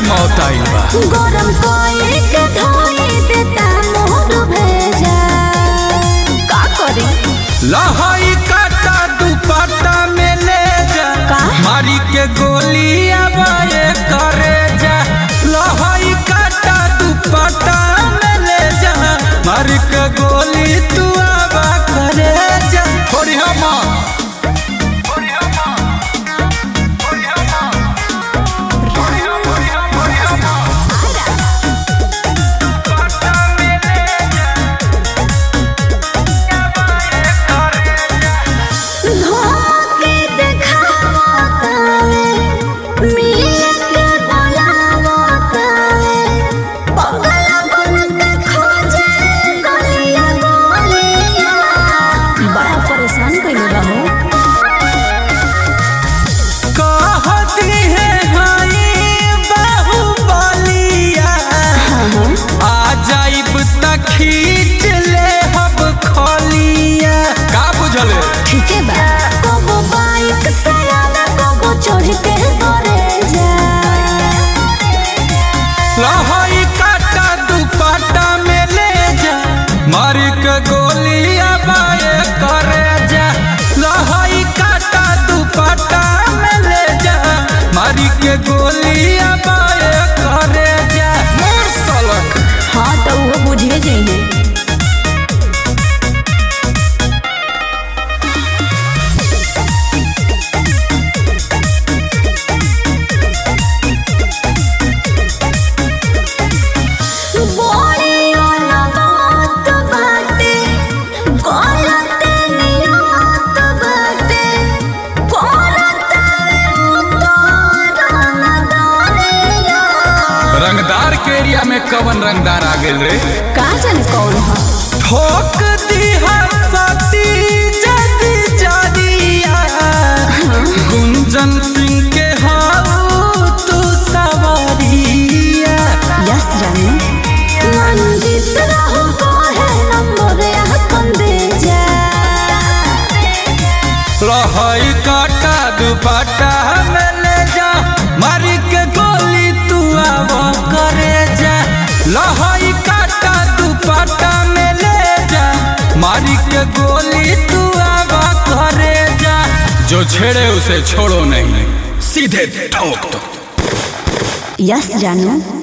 मौत आइल बा। गरम कोई के धोई देता मोर भेजा का करे लहाई काटा दुपट्टा में ले जा का? मारी के गोली आवाए करे जा। लहाई काटा दुपट्टा में ले जा मारी के गोली तू आवा करे जा। थोड़ी हम खींच ले हब खोलिया का बुझले ठीक है बा को बाइक से आना को चढ़ के करे जा लहाई काटा दुपट्टा में ले जा मार के गोली आवाए करे जा। लहाई काटा दुपट्टा में ले जा मार के गोली आवाए करे जा। मोर सलक हाँ तो वो बुझे जाइए रंगदार के एरिया में कवन रंगदार आ गेल रे का जाने कौन है ठोक दी सती जदी जादिया गुंजन सिंह के हाउ तू सवारिया। यस रानी मंजित रहो को है नंबर अपन दे जा लहाई काटा दुपट्टा में ले जा मारी के गोली तू आवा करे जा। लहाई काटा दुपट्टा में ले जा मारी के गोली तू आवा करे जा। जो छेड़े उसे छोड़ो नहीं सीधे ठोक दो। यस जानू।